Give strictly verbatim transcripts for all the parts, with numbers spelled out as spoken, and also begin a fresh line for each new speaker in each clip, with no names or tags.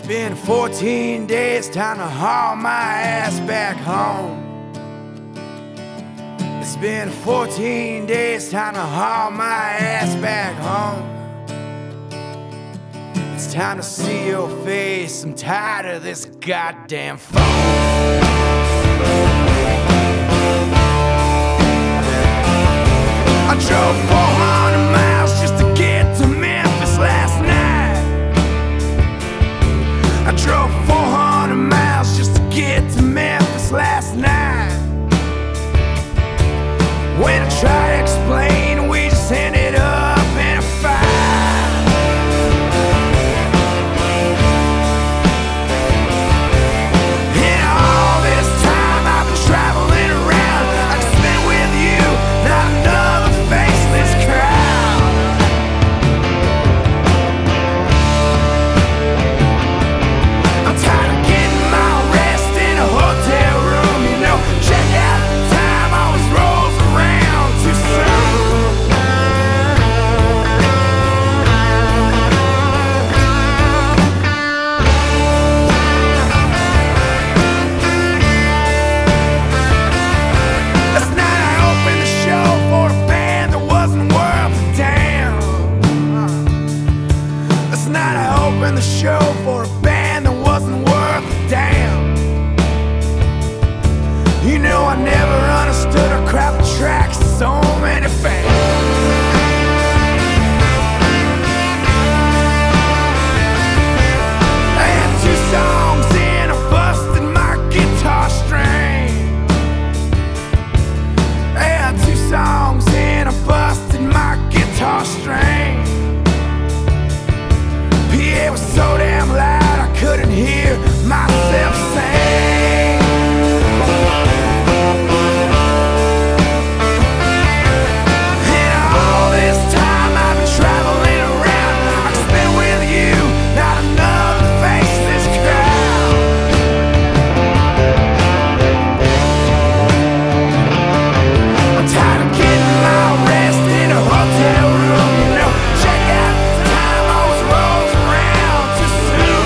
been fourteen days, time to haul my ass back home. It's been fourteen days, time to haul my ass back home. It's time to see your face, I'm tired of this goddamn phone. I drove four hundred miles just to get to Memphis last night. I drove four hundred miles just to get to Memphis last night. When I try to explain, we just ended up in a fight. In all this time I've been traveling around, I could spend with you, not another faceless crowd. I'm tired of getting my rest in a hotel room, you know, check out time always rolls around too soon. Last night I opened the show for a band that wasn't worth a damn. Last night I opened the show for a band that wasn't worth a damn. You know I never understood or crap tracks so many fans. I had two songs in, I busted my guitar string. I had two songs in, I busted my guitar string. P A was so damn loud I couldn't hear myself sing. In all this time I've been traveling around, I could spend with you, not another faceless crowd. I'm tired of getting my rest in a hotel room, you know, check out time always rolls around too soon.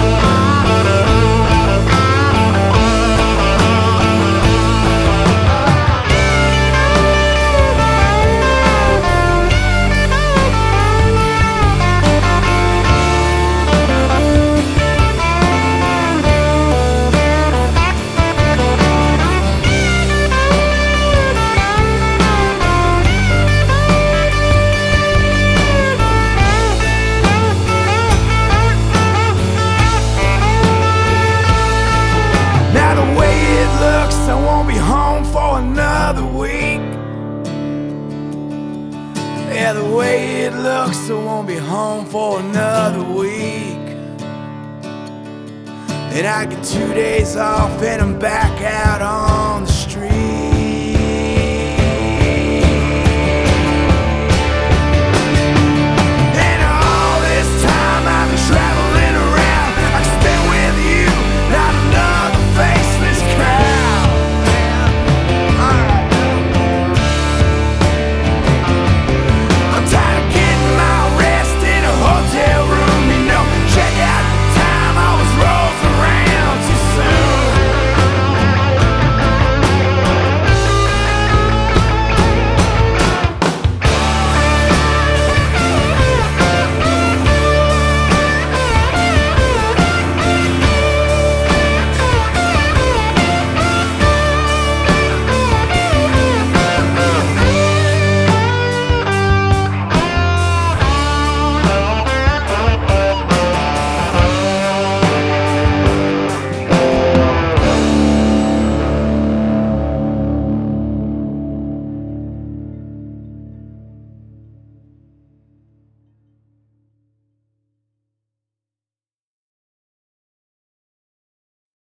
Now the way it looks, I won't be home for another week. Yeah, the way it looks, I won't be home for another week. And I get two days off and I'm back out on the